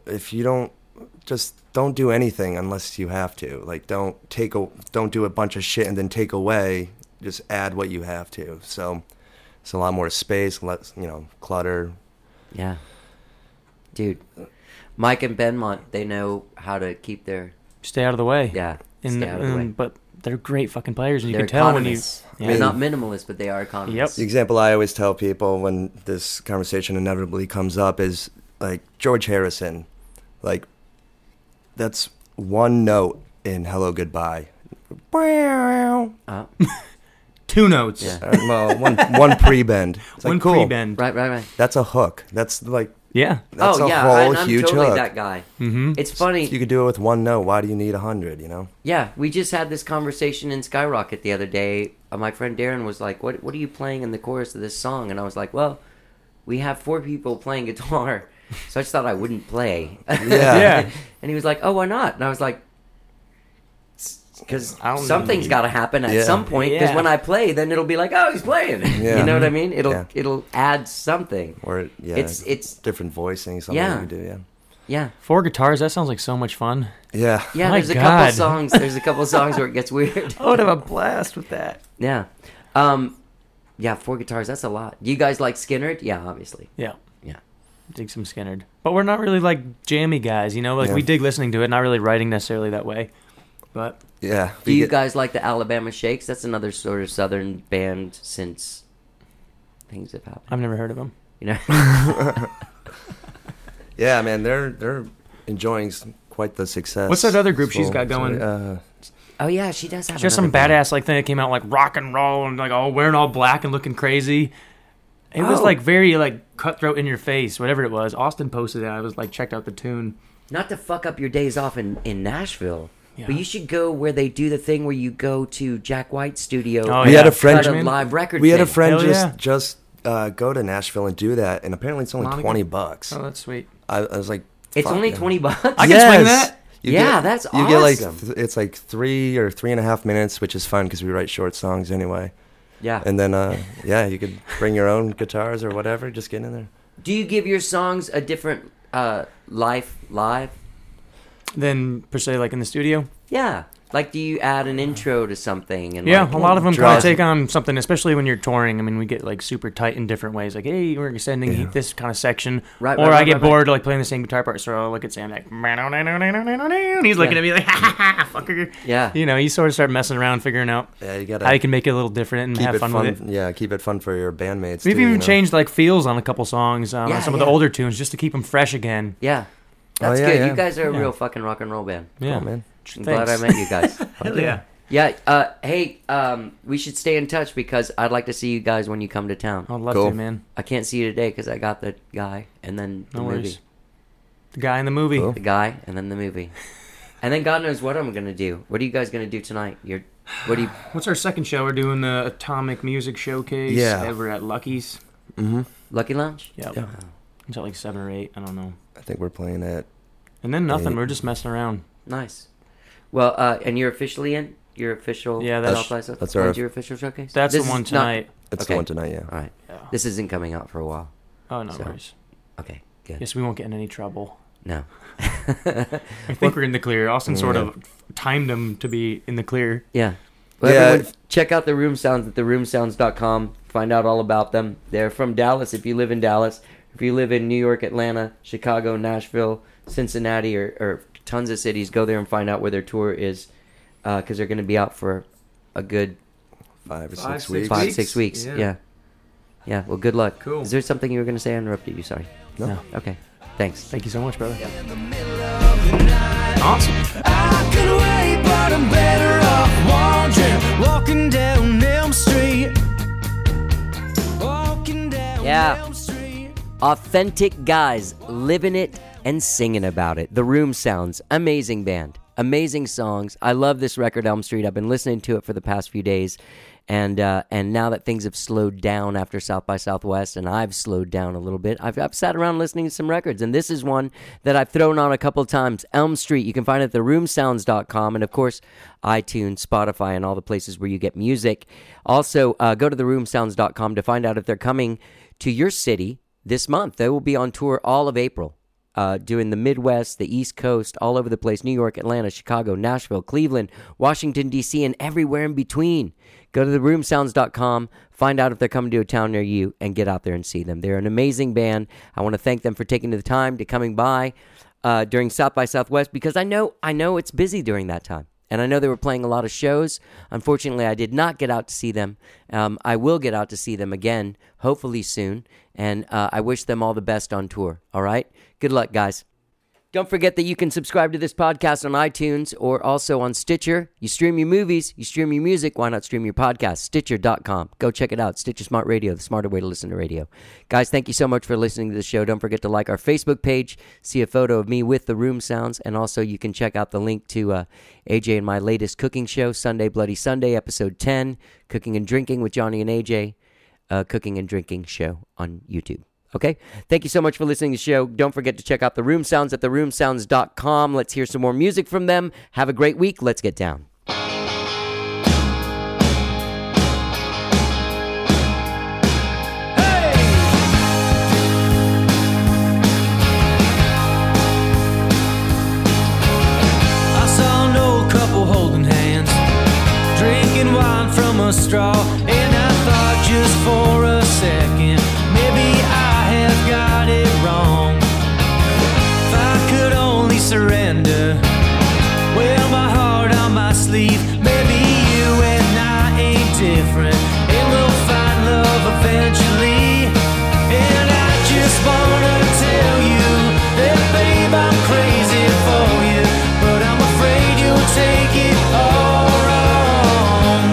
do anything unless you have to. Like don't do a bunch of shit and then take away. Just add what you have to. So it's a lot more space, less clutter. Yeah. Dude, Mike and Benmont, they know how to keep their, Stay out of the way. yeah, And, stay out of the way. but they're great fucking players, and you They're can tell when you. economists. Yeah. They're not minimalists, but they are economists. The example I always tell people when this conversation inevitably comes up is like George Harrison. Like, that's one note in Hello Goodbye. Uh, 2 notes. Yeah. Well, one pre-bend. It's like, One cool. pre-bend. right. That's a hook. That's like, Yeah. that's oh, a yeah, whole I'm huge totally hook. that guy. Mm-hmm. It's funny. You could do it with one note. Why do you need 100, you know? Yeah, we just had this conversation in Skyrocket the other day. My friend Darren was like, what are you playing in the chorus of this song? And I was like, well, we have 4 people playing guitar, so I just thought I wouldn't play. Yeah. And he was like, oh, why not? And I was like, because I don't something's know. got to happen at Yeah. some point. Because Yeah. when I play, then it'll be like, oh, he's playing. Yeah. You know what I mean? Yeah. It'll add something. Or, yeah. It's different voicing, something Yeah. you can do, yeah. yeah. 4 guitars. That sounds like so much fun. Yeah. Yeah, My there's a couple God. songs. There's a couple songs where it gets weird. I would have a blast with that. Yeah. Yeah, 4 guitars, that's a lot. Do you guys like Skynyrd? Yeah, obviously. Yeah. Yeah. Dig some Skynyrd. But we're not really like jammy guys, you know? Like Yeah. we dig listening to it, not really writing necessarily that way. But Yeah. Do you guys like the Alabama Shakes? That's another sort of southern band since things have happened. I've never heard of them. You know? Yeah, man, they're enjoying quite the success. What's that other group she's got So, going? Oh yeah, she does have. She has some another band. badass like thing that came out like rock and roll and like all wearing all black and looking crazy. It was Oh. like very like cutthroat in your face, whatever it was. Austin posted it. I was like checked out the tune. Not to fuck up your days off in Nashville, Yeah. but you should go where they do the thing where you go to Jack White's studio. Oh, We yeah. had a friend. cut a live record. We had a thing. friend Hell just go to Nashville and do that, and apparently it's only Monica? $20. Oh, that's sweet. I was like, It's fuck only yeah. $20. I can swing that. You Yeah, that's You get like awesome. it's like 3 or 3.5 minutes, which is fun because we write short songs anyway. Yeah. And then yeah, you could bring your own guitars or whatever. Just get in there. Do you give your songs a different life live? Then per se like in the studio. Yeah. Like, do you add an intro to something? And Yeah, like, a lot of them kind draws- of take on something, especially when you're touring. I mean, we get like super tight in different ways. Like, hey, we're extending Yeah. this kind of section, Right, or right, I right, get right, bored like playing the same guitar part. So I'll look at Sam like, and he's looking Yeah. at me like, ha ha ha, fucker. Yeah. You know, you sort of start messing around, figuring out Yeah, you gotta how you can make it a little different and keep have it fun fun. with it. Yeah, keep it fun for your bandmates. We've too, even you know? changed like feels on a couple songs, Yeah, on some of the yeah. older tunes, just to keep them fresh again. Yeah. That's yeah, good. yeah. You guys are a Yeah. real fucking rock and roll band. Yeah, Cool, man. I'm glad I Thanks. met you guys. Hell yeah. Yeah. Hey, we should stay in touch because I'd like to see you guys when you come to town. I'd love Cool. to, man. I can't see you today because I got the guy and then the No movie. worries. The guy in the movie. Cool. The guy and then the movie. And then God knows what I'm gonna do. What are you guys gonna do tonight? What do you? What's our second show? We're doing the Atomic Music Showcase. Yeah. Over at Lucky's. Mm-hmm. Lucky Lounge? Yep. Yeah. It's at like 7 or 8. I don't know. I think we're playing at. And then nothing. Eight. We're just messing around. Nice. Well, and you're officially in? Your official Yeah, that's- South by Southwest? that's our- When's your official showcase? That's This the is one not- tonight. It's Okay. the one tonight. Yeah. All right. Yeah. This isn't coming out for a while. Oh, no So- worries. Okay, good. Yes, we won't get in any trouble. No. I think we're in the clear. Austin sort of timed them to be in the clear. Yeah. Well, Yeah. everyone, check out the Room Sounds at theroomsounds.com. Find out all about them. They're from Dallas if you live in Dallas. If you live in New York, Atlanta, Chicago, Nashville, Cincinnati, or tons of cities, go there and find out where their tour is because they're going to be out for a good 5 or 6 5, 6 weeks. 5-6 weeks. Yeah. Yeah. Well, good luck. Cool. Is there something you were going to say? I interrupted you. Sorry. No. Okay. Thanks. Thank you so much, brother. Awesome. I could wait, but I'm better off wandering, walking down Elm Street. Walking down Yeah. Elm Street. Authentic guys living it and singing about it. The Room Sounds, amazing band, amazing songs. I love this record, Elm Street. I've been listening to it for the past few days, and now that things have slowed down after South by Southwest, and I've slowed down a little bit, I've sat around listening to some records, and this is one that I've thrown on a couple times. Elm Street. You can find it at theroomsounds.com, and of course, iTunes, Spotify, and all the places where you get music. Also, go to theroomsounds.com to find out if they're coming to your city this month. They will be on tour all of April. doing the Midwest, the East Coast, all over the place, New York, Atlanta, Chicago, Nashville, Cleveland, Washington, D.C., and everywhere in between. Go to theroomsounds.com, find out if they're coming to a town near you, and get out there and see them. They're an amazing band. I want to thank them for taking the time to coming by during South by Southwest, because I know it's busy during that time. And I know they were playing a lot of shows. Unfortunately, I did not get out to see them. I will get out to see them again, hopefully soon. And I wish them all the best on tour, all right? Good luck, guys. Don't forget that you can subscribe to this podcast on iTunes or also on Stitcher. You stream your movies, you stream your music, why not stream your podcast? Stitcher.com. Go check it out. Stitcher Smart Radio, the smarter way to listen to radio. Guys, thank you so much for listening to the show. Don't forget to like our Facebook page, see a photo of me with the Room Sounds, and also you can check out the link to AJ and my latest cooking show, Sunday Bloody Sunday, episode 10, Cooking and Drinking with Johnny and AJ, Cooking and Drinking show on YouTube. Okay? Thank you so much for listening to the show. Don't forget to check out the Room Sounds at theroomsounds.com. Let's hear some more music from them. Have a great week. Let's get down. I saw an old couple holding hands, drinking wine from a straw, and I thought just for a second, maybe I have got it wrong. If I could only surrender, wear my heart on my sleeve, maybe you and I ain't different, and we'll find love eventually. And I just wanna tell you that, babe, I'm crazy for you, but I'm afraid you'll take it all wrong.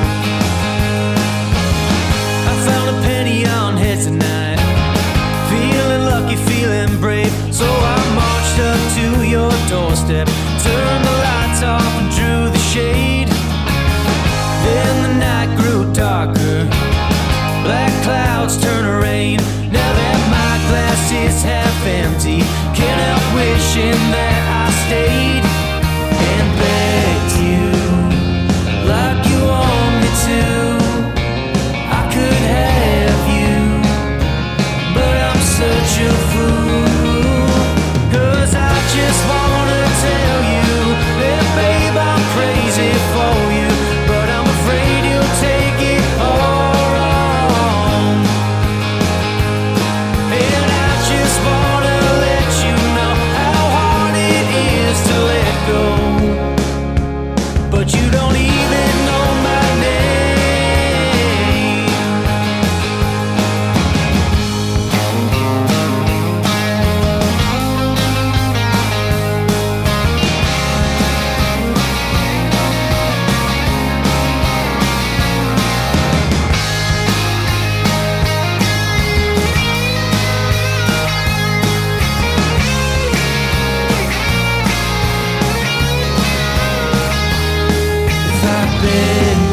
I found a penny on head tonight, feeling lucky, feeling brave, so I marched up to your doorstep, turned the lights off and drew the shade. Then the night grew darker, black clouds turn to rain. Now that my glass is half empty, can't help wishing that I stayed and begged you like you want me to. I could have you, but I'm such a fool. 'Cause I just wanna tell you that, babe, I'm crazy for you, but I'm afraid you'll take it all wrong. And I just wanna let you know how hard it is to let go, but you don't even know my name. If I've been